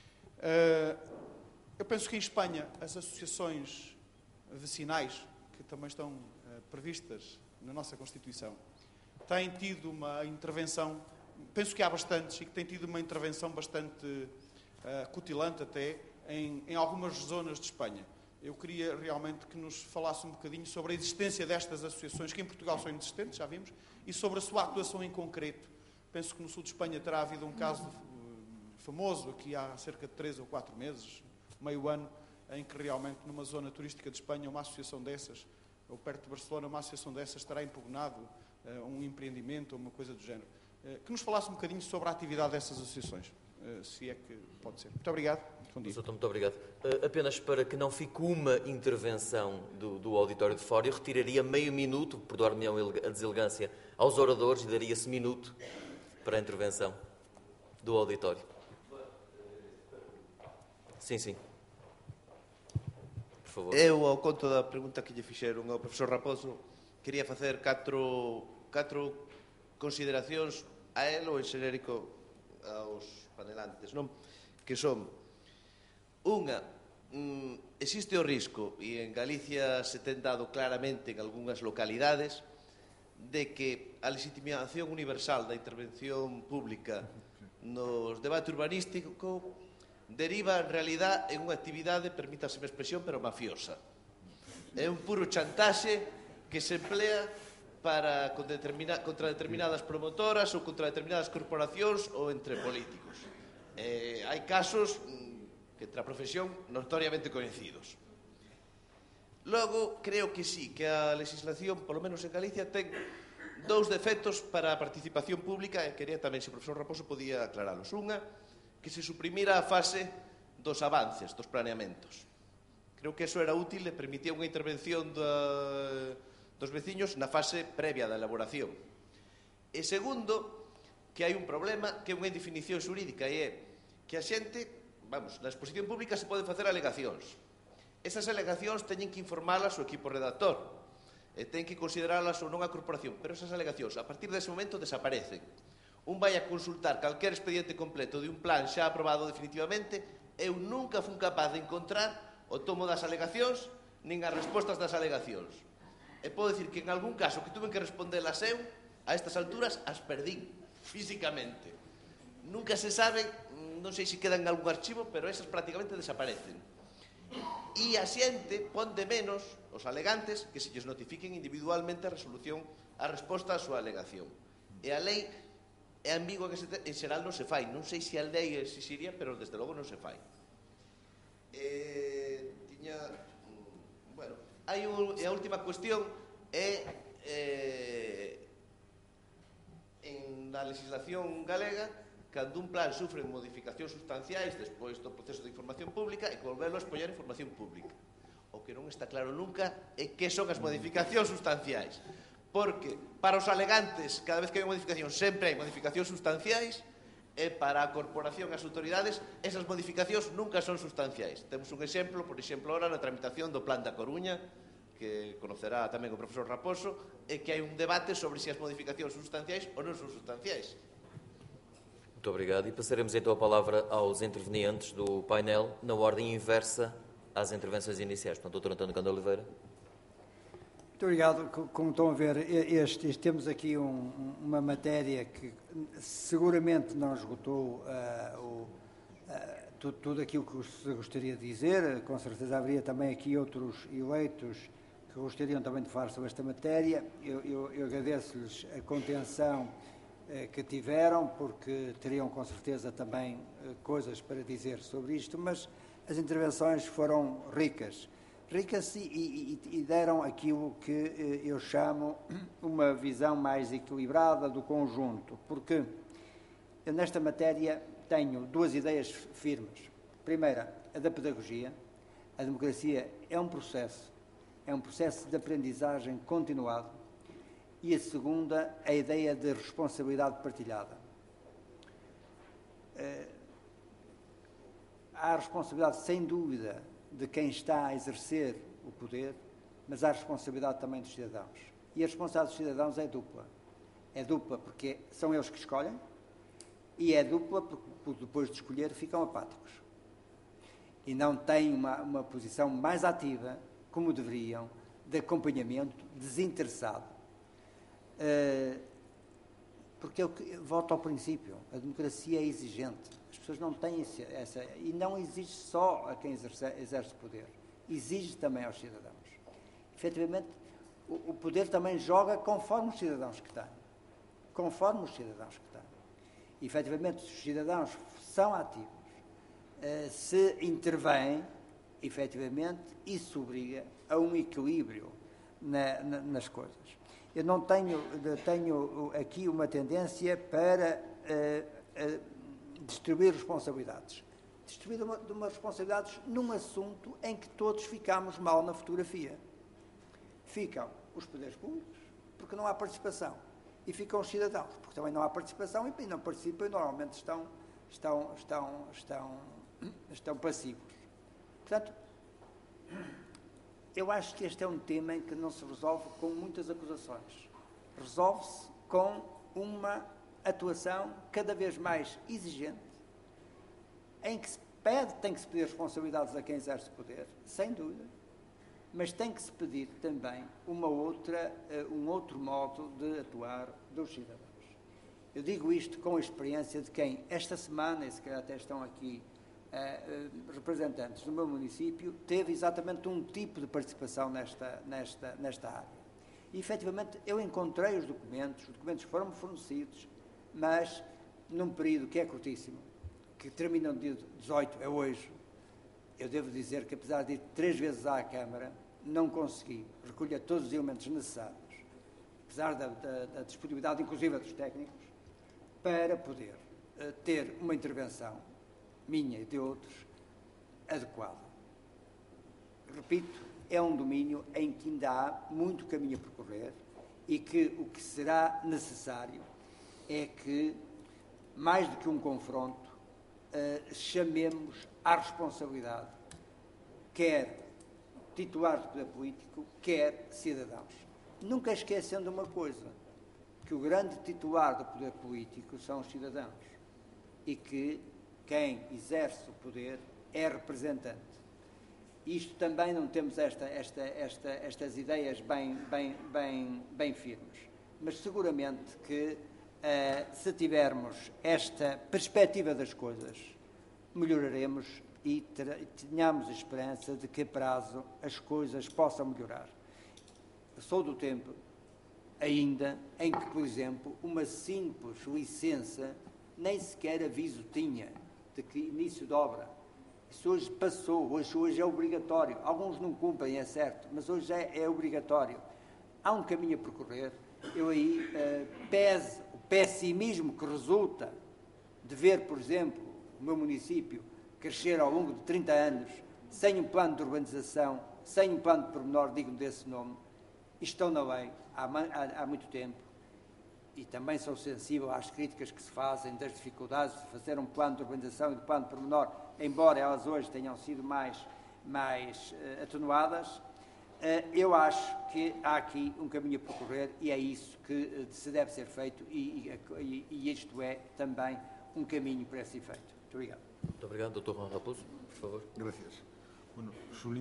Speaker 7: Eu penso que em Espanha as associações vecinais, que também estão previstas na nossa Constituição, têm tido uma intervenção, penso que há bastantes, e que têm tido uma intervenção bastante cutilante até em algumas zonas de Espanha. Eu queria realmente que nos falasse um bocadinho sobre a existência destas associações, que em Portugal são inexistentes, já vimos, e sobre a sua atuação em concreto. Penso que no sul de Espanha terá havido um caso famoso, aqui há cerca de 3 ou 4 meses, meio ano, em que realmente numa zona turística de Espanha uma associação dessas, ou perto de Barcelona, uma associação dessas terá impugnado um empreendimento ou uma coisa do género. Que nos falasse um bocadinho sobre a atividade dessas associações, se é que pode ser. Muito obrigado.
Speaker 2: Doutor, muito obrigado. Apenas para que não fique uma intervenção do auditório de fora, eu retiraria meio minuto, perdoar-me a deselegância, aos oradores e daria-se minuto para a intervenção do auditório. Sim, sim. Por favor.
Speaker 8: Eu, ao conto da pregunta que lle fixeron ao profesor Raposo, quería facer catro consideracións a él ou en xenérico aos panelantes, non? Que son, unha, existe o risco, e en Galicia se ten dado claramente en algunhas localidades, de que a legitimación universal da intervención pública nos debate urbanístico deriva en realidad en unha actividade, permítaseme a expresión, pero mafiosa. É un puro chantaxe que se emplea contra determinadas promotoras ou contra determinadas corporacións ou entre políticos. Hai casos que entre a profesión notoriamente coñecidos. Logo, creo que sí, que a legislación, polo menos en Galicia, ten dous defectos para a participación pública, e quería tamén, se o profesor Raposo podía aclaralos. Unha, que se suprimira a fase dos avances, dos planeamentos. Creo que eso era útil e permitía unha intervención dos veciños na fase previa da elaboración. E segundo, que hai un problema que é unha indefinición xurídica, e é que a xente, na exposición pública se poden facer alegacións. Esas alegacións teñen que informalas o equipo redactor e ten que consideralas ou non a corporación, pero esas alegacións a partir dese momento desaparecen. Un vai a consultar calquer expediente completo de un plan xa aprobado definitivamente, eu nunca fun capaz de encontrar o tomo das alegacións nin as respostas das alegacións. E podo dicir que en algún caso que tuve que respondelas eu, a estas alturas as perdín físicamente. Nunca se sabe, non sei se quedan en algún archivo, pero esas prácticamente desaparecen. E a xente pon de menos os alegantes que se lles notifiquen individualmente a resolución, a resposta á súa alegación. E a lei é ambigua que en xeral non se fai. Non sei se a lei exixiría, pero desde logo non se fai. Hai a última cuestión é en a legislación galega, cando un plan sufre modificacións sustanciais despois do proceso de información pública e volverlo a expoñer información pública. O que non está claro nunca é que son as modificacións sustanciais, porque para os alegantes, cada vez que hai unha modificación, sempre hai modificacións sustanciais, e para a corporación e as autoridades, esas modificacións nunca son sustanciais. Temos un exemplo, por exemplo, ahora na tramitación do Plan da Coruña, que conocerá tamén o profesor Raposo, e que hai un debate sobre se as modificacións son sustanciais ou non son sustanciais.
Speaker 2: Muito obrigado. E passaremos então a palavra aos intervenientes do painel, na ordem inversa às intervenções iniciais. Portanto, Dr. António Cândido Oliveira.
Speaker 1: Muito obrigado. Como estão a ver, temos aqui uma matéria que seguramente não esgotou tudo aquilo que se gostaria de dizer. Com certeza haveria também aqui outros eleitos que gostariam também de falar sobre esta matéria. Eu agradeço-lhes a contenção que tiveram, porque teriam com certeza também coisas para dizer sobre isto, mas as intervenções foram ricas e deram aquilo que eu chamo uma visão mais equilibrada do conjunto, porque eu nesta matéria tenho duas ideias firmes. Primeira, a da pedagogia. A democracia é um processo de aprendizagem continuado. E a segunda, a ideia de responsabilidade partilhada. Há a responsabilidade, sem dúvida, de quem está a exercer o poder, mas há a responsabilidade também dos cidadãos. E a responsabilidade dos cidadãos é dupla. É dupla porque são eles que escolhem e é dupla porque depois de escolher ficam apáticos. E não têm uma posição mais ativa, como deveriam, de acompanhamento desinteressado. Porque eu volto ao princípio, a democracia é exigente, as pessoas não têm essa, e não exige só a quem exerce poder, exige também aos cidadãos. Efetivamente, o poder também joga conforme os cidadãos que têm, E, efetivamente, se os cidadãos são ativos, se intervêm, efetivamente, isso obriga a um equilíbrio nas coisas. Eu não tenho aqui uma tendência para distribuir responsabilidades. distribuir de umas responsabilidades num assunto em que todos ficamos mal na fotografia. Ficam os poderes públicos, porque não há participação, e ficam os cidadãos, porque também não há participação e não participam e normalmente estão passivos. Portanto, eu acho que este é um tema em que não se resolve com muitas acusações. Resolve-se com uma atuação cada vez mais exigente, em que tem que se pedir responsabilidades a quem exerce o poder, sem dúvida, mas tem que se pedir também um outro modo de atuar dos cidadãos. Eu digo isto com a experiência de quem, esta semana, e se calhar até estão aqui representantes do meu município, teve exatamente um tipo de participação nesta área. E, efetivamente, eu encontrei os documentos foram-me fornecidos, mas num período que é curtíssimo, que termina no dia 18, é hoje. Eu devo dizer que, apesar de ir 3 vezes à Câmara, não consegui recolher todos os elementos necessários, apesar da disponibilidade, inclusive dos técnicos, para poder ter uma intervenção minha e de outros adequada. Repito, é um domínio em que ainda há muito caminho a percorrer e que o que será necessário é que, mais do que um confronto, chamemos à responsabilidade quer titulares do poder político, quer cidadãos. Nunca esquecendo uma coisa, que o grande titular do poder político são os cidadãos e que quem exerce o poder é representante. Isto também não temos estas ideias bem firmes, mas seguramente que se tivermos esta perspectiva das coisas, melhoraremos e tenhamos a esperança de que a prazo as coisas possam melhorar. Eu sou do tempo ainda em que, por exemplo, uma simples licença nem sequer aviso tinha de que início de obra. Isso hoje passou, hoje é obrigatório. Alguns não cumprem, é certo, mas hoje é obrigatório. Há um caminho a percorrer. Eu aí peso o pessimismo que resulta de ver, por exemplo, o meu município crescer ao longo de 30 anos sem um plano de urbanização, sem um plano de pormenor digno desse nome. Estão na lei há muito tempo. E também sou sensível às críticas que se fazem das dificuldades de fazer um plano de urbanização e de plano de pormenor, embora elas hoje tenham sido mais atenuadas. Eu acho que há aqui um caminho a percorrer e é isso que se deve ser feito e isto é também um caminho para esse efeito. Muito obrigado.
Speaker 2: Muito obrigado. Dr. Juan Raposo, por favor.
Speaker 9: Gracias. Bueno,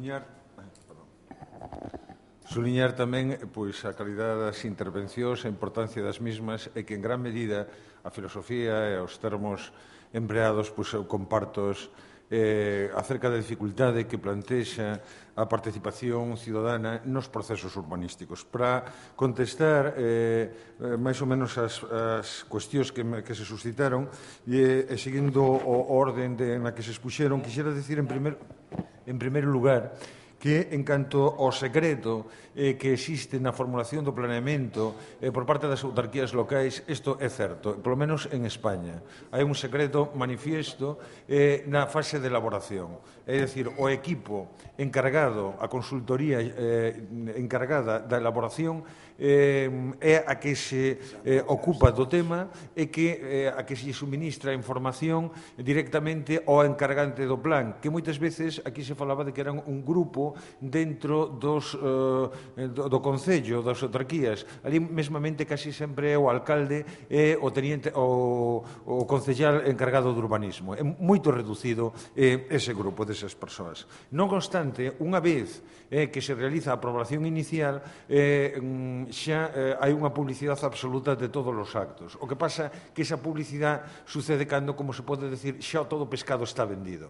Speaker 9: Suliñar tamén pois, a calidade das intervencións, a importancia das mismas e que en gran medida a filosofía e os termos empleados pois, eu comparto acerca da dificultade que plantexa a participación cidadana nos procesos urbanísticos. Para contestar máis ou menos as cuestións que se suscitaron e seguindo o orden na que se expuxeron, quixera decir en primeiro lugar que, en canto ao secreto que existe na formulación do planeamento por parte das autarquías locais, isto é certo, polo menos en España. Hai un secreto manifiesto na fase de elaboración. É dicir, o equipo encargado, a consultoría encargada da elaboración é a que se ocupa do tema e a que se suministra información directamente ao encargante do plan, que moitas veces aquí se falaba de que eran un grupo dentro do Concello, das autarquías. Ali mesmamente casi sempre é o alcalde e o concellal encargado do urbanismo. É moito reducido ese grupo desas persoas. Non obstante, unha vez que se realiza a aprobación inicial, xa hai unha publicidade absoluta de todos os actos. O que pasa que esa publicidade sucede cando, como se pode decir, xa todo o pescado está vendido.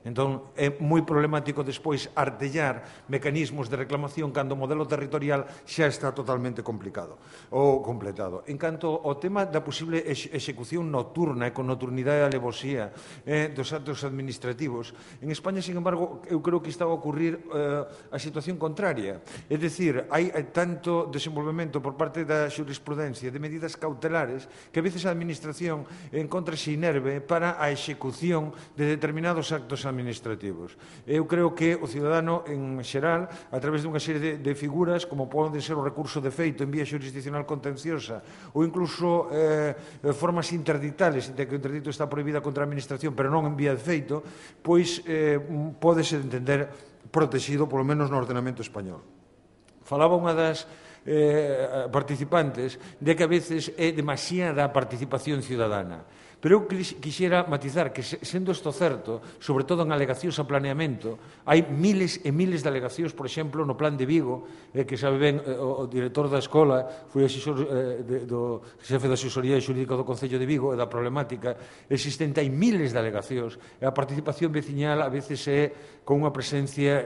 Speaker 9: Entón, é moi problemático despois artellar mecanismos de reclamación cando o modelo territorial xa está totalmente complicado ou completado. En canto ao tema da posible execución nocturna e con nocturnidade e alevosía dos actos administrativos, en España, sin embargo, eu creo que está a ocurrir a situación contraria. É dicir, hai tanto desenvolvemento por parte da xurisprudencia de medidas cautelares que a veces a administración encontrase inerve para a execución de determinados actos administrativos. Eu creo que o cidadano, en xeral, a través dunha serie de figuras, como poden ser o recurso de feito en vía jurisdiccional contenciosa ou incluso formas interdictales, de que o interdicto está prohibida contra a administración, pero non en vía de feito, pois pódese entender protegido, polo menos no ordenamento español. Falaba unha das participantes de que a veces é demasiada a participación ciudadana. Pero eu quixera matizar que, sendo isto certo, sobre todo en alegacións a planeamento, hai miles e miles de alegacións, por exemplo, no Plan de Vigo, que sabe ben o director da escola, foi asesor do xefe da asesoría xurídica do Concello de Vigo e da problemática existente, hai miles de alegacións, e a participación veciñal a veces é con unha presencia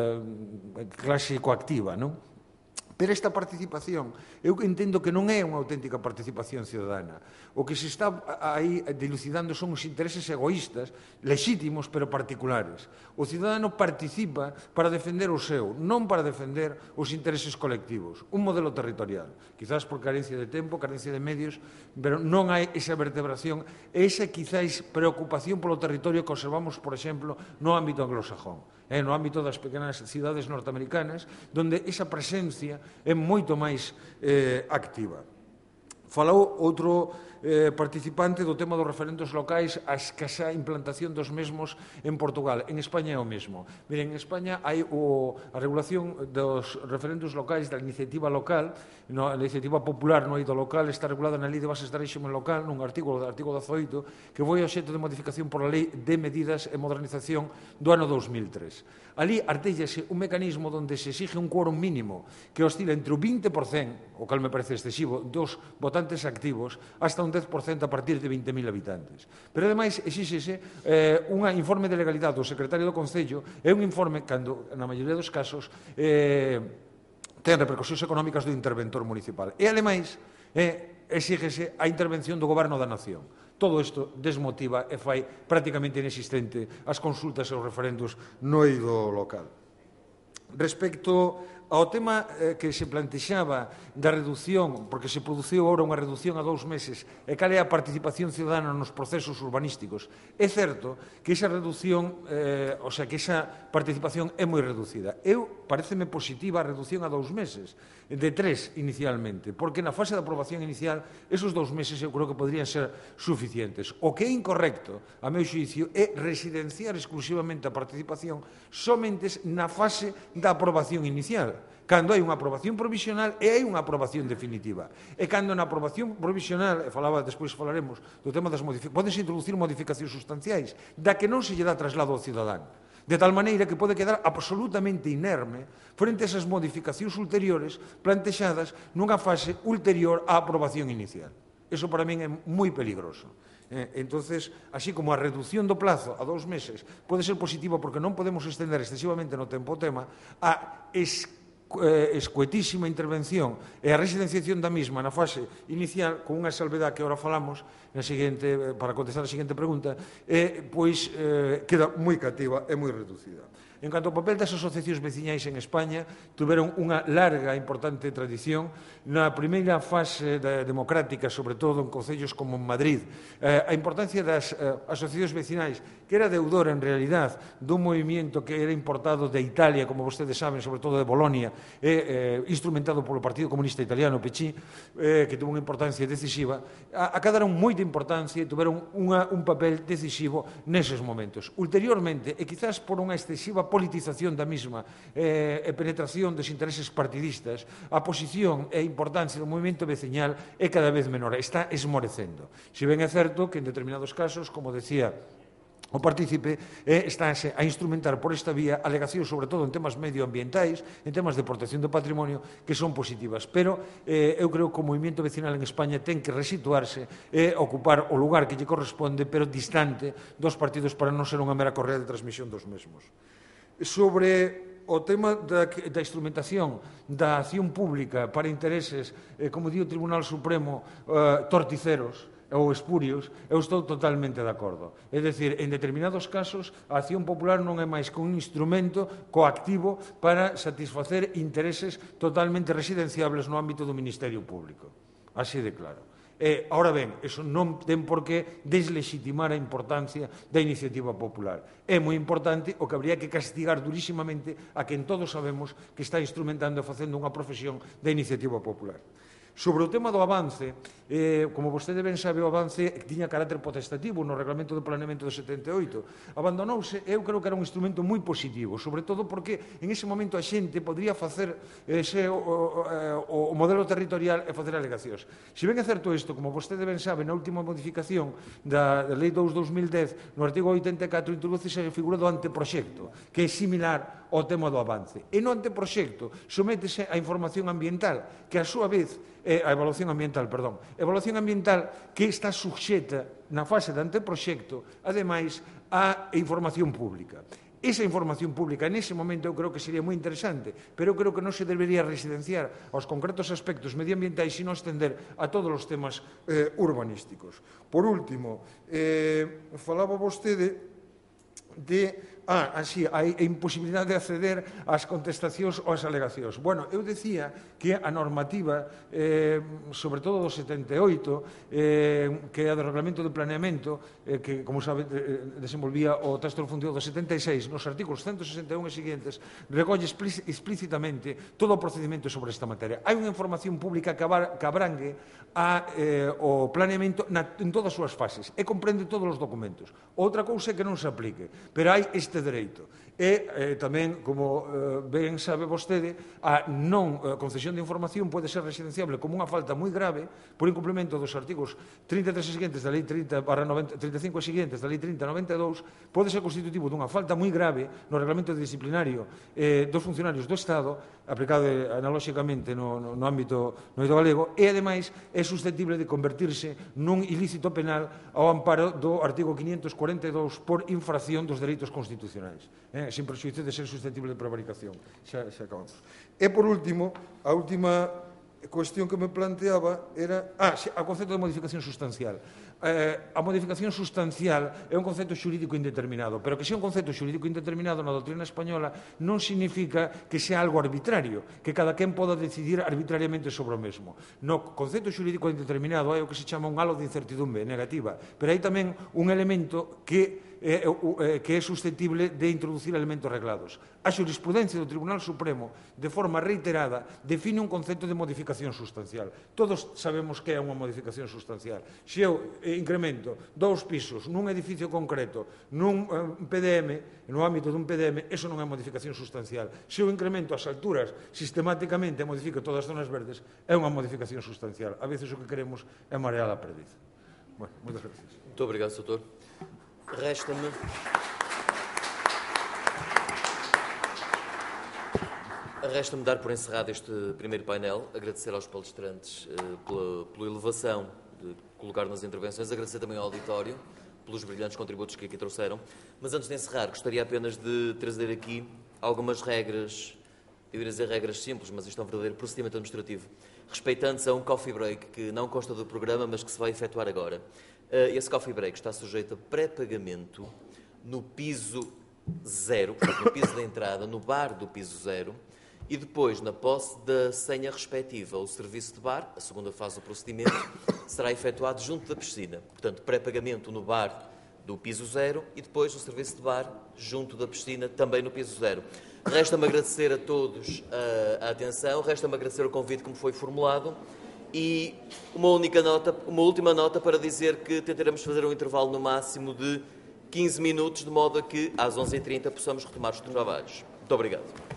Speaker 9: clase coactiva, non? Pero esta participación, eu entendo que non é unha auténtica participación ciudadana. O que se está aí dilucidando son os intereses egoístas, lexítimos pero particulares. O cidadano participa para defender o seu, non para defender os intereses colectivos. Un modelo territorial, quizás por carencia de tempo, carencia de medios, pero non hai esa vertebración, esa quizás preocupación polo territorio que observamos, por exemplo, no ámbito anglosajón. No ámbito das pequenas cidades norteamericanas, donde esa presencia é moito máis activa. Falou outro participante do tema dos referendos locais, a escasa implantación dos mesmos en Portugal. En España é o mesmo. Miren, en España hai a regulación dos referendos locais da iniciativa local, a iniciativa popular no eido local está regulada na Lei de Bases de Réxime Local, nun artigo 18, que foi obxecto de modificación por a Lei de Medidas e Modernización do ano 2003. Ali artéllase un mecanismo onde se exige un quórum mínimo que oscila entre o 20%, o cal me parece excesivo, dos votantes activos, hasta un 10% a partir de 20.000 habitantes. Pero, ademais, exíxese un informe de legalidade do secretario do Concello, é un informe, cando, na maioría dos casos, ten repercusións económicas do interventor municipal. E, ademais, exígese a intervención do Goberno da Nación. Todo isto desmotiva e fai prácticamente inexistente as consultas e os referendos no eido local. Respecto ao tema que se plantexaba da reducción, porque se produciu agora unha reducción a 2 meses, e cal é a participación ciudadana nos procesos urbanísticos, é certo que esa reducción, o sea, que esa participación é moi reducida. Pareceme positiva a reducción a 2 meses, de 3 inicialmente, porque na fase de aprobación inicial, esos 2 meses eu creo que podrían ser suficientes. O que é incorrecto, a meu xuicio, é residenciar exclusivamente a participación somente na fase da aprobación inicial, cando hai unha aprobación provisional e hai unha aprobación definitiva. E cando na aprobación provisional, despois falaremos do tema das modificacións, podense introducir modificacións sustanciais, da que non se lle dá traslado ao cidadano, de tal maneira que pode quedar absolutamente inerme frente a esas modificacións ulteriores plantexadas nunha fase ulterior á aprobación inicial. Eso para min é moi peligroso. Entonces, así como a reducción do plazo a 2 meses pode ser positiva porque non podemos extender excesivamente no tempo o tema, a escuetísima intervención e a residenciación da mesma na fase inicial, con unha salvedade que agora falamos para contestar a seguinte pregunta, pois queda moi cativa e moi reducida. En canto ao papel das asociacións veciñais en España, tuveron unha larga e importante tradición. Na primeira fase democrática, sobre todo en concellos como en Madrid, a importancia das asociacións vecinais, que era deudor, en realidad, dun movimento que era importado de Italia, como vostedes saben, sobre todo de Bolonia, instrumentado polo Partido Comunista Italiano, PCI, que tuvo unha importancia decisiva, acadaron moita importancia e tuveron un papel decisivo neses momentos. Ulteriormente, e quizás por unha excesiva politización da mesma e penetración dos intereses partidistas, a posición e a importancia do movimento veciñal é cada vez menor, está esmorecendo. Se ben é certo que en determinados casos, como decía o partícipe estáse a instrumentar por esta vía alegacións, sobre todo en temas medioambientais, en temas de protección do patrimonio, que son positivas. Pero eu creo que o movimento vecinal en España ten que resituarse e ocupar o lugar que lle corresponde, pero distante dos partidos para non ser unha mera correa de transmisión dos mesmos. Sobre o tema da instrumentación da acción pública para intereses, como di o Tribunal Supremo, torticeros, ou espurios, eu estou totalmente de acordo. É dicir, en determinados casos, a acción popular non é máis que un instrumento coactivo para satisfacer intereses totalmente residenciables no ámbito do Ministerio Público. Así de claro. Ahora ben, eso non ten por que deslegitimar a importancia da iniciativa popular. É moi importante o que habría que castigar durísimamente a quen todos sabemos que está instrumentando e facendo unha profesión da iniciativa popular. Sobre o tema do avance, como vostede ben sabe, o avance tiña carácter potestativo no Reglamento de Planeamento de 78. Abandonouse, eu creo que era un instrumento moi positivo, sobre todo porque en ese momento a xente podría facer o modelo territorial e facer alegacións. Se ben é certo isto, como vostede ben sabe, na última modificación da Lei 2/2010, no artigo 84, introdúcese a figura do anteproxecto, que é similar ao tema do avance. E no anteproxecto sométese a información ambiental, que a súa vez a evaluación ambiental, perdón, evaluación ambiental que está suxeta na fase de anteproxecto, ademais, a información pública. Esa información pública, nese momento, eu creo que sería moi interesante, pero eu creo que non se debería residenciar aos concretos aspectos medioambientais, sino estender a todos os temas urbanísticos. Por último, falaba vostede de a imposibilidade de acceder ás contestacións ou ás alegacións. Bueno, eu decía que a normativa, sobre todo do 78, que é a do Reglamento de Planeamento, que, como sabe, desenvolvía o texto fundido do 76, nos artículos 161 e seguintes, recolle explícitamente todo o procedimento sobre esta materia. Hai unha información pública que abrangue o planeamento en todas as súas fases e comprende todos os documentos. Outra cousa é que non se aplique, pero hai este dereito. E tamén, como ben sabe vostede, a non concesión de información pode ser residenciable como unha falta moi grave por incumprimento dos artigos 33 e seguintes da Lei 35 e seguintes da Lei 30/92, pode ser constitutivo dunha falta moi grave no reglamento disciplinario dos funcionarios do Estado, aplicado analóxicamente no ámbito galego, e, ademais, é susceptible de convertirse nun ilícito penal ao amparo do artigo 542 por infracción dos dereitos constitucionais, sin prexuízo de ser susceptible de prevaricación. Xa acabamos. E, por último, a última cuestión que me planteaba era o concepto de modificación sustancial. A modificación sustancial é un concepto xurídico indeterminado, pero que sea un concepto xurídico indeterminado na doutrina española non significa que sea algo arbitrario, que cada quen poda decidir arbitrariamente sobre o mesmo. No concepto xurídico indeterminado hai o que se chama un halo de incertidumbre negativa, pero hai tamén un elemento que é susceptible de introducir elementos reglados. A xurisprudencia do Tribunal Supremo, de forma reiterada, define un concepto de modificación sustancial. Todos sabemos que é unha modificación sustancial. Se eu incremento 2 pisos nun edificio concreto, nun PDM, no ámbito dun PDM, eso non é modificación sustancial. Se eu incremento as alturas sistemáticamente e modifico todas as zonas verdes, é unha modificación sustancial. A veces o que queremos é marear a perdiz. Bueno, moitas gracias.
Speaker 2: Muito obrigado, doutor. Resta-me dar por encerrado este primeiro painel, agradecer aos palestrantes pela elevação de colocar nas intervenções, agradecer também ao auditório pelos brilhantes contributos que aqui trouxeram, mas antes de encerrar, gostaria apenas de trazer aqui algumas regras, eu iria dizer regras simples, mas isto é um verdadeiro procedimento administrativo, respeitantes a um coffee break que não consta do programa, mas que se vai efetuar agora. Esse coffee break está sujeito a pré-pagamento no piso 0, portanto, no piso da entrada, no bar do piso 0, e depois, na posse da senha respectiva, o serviço de bar, a segunda fase do procedimento, será efetuado junto da piscina. Portanto, pré-pagamento no bar do piso 0 e depois o serviço de bar junto da piscina, também no piso 0. Resta-me agradecer a todos a atenção, resta-me agradecer o convite que me foi formulado e uma última nota para dizer que tentaremos fazer um intervalo no máximo de 15 minutos, de modo a que às 11h30 possamos retomar os trabalhos. Muito obrigado.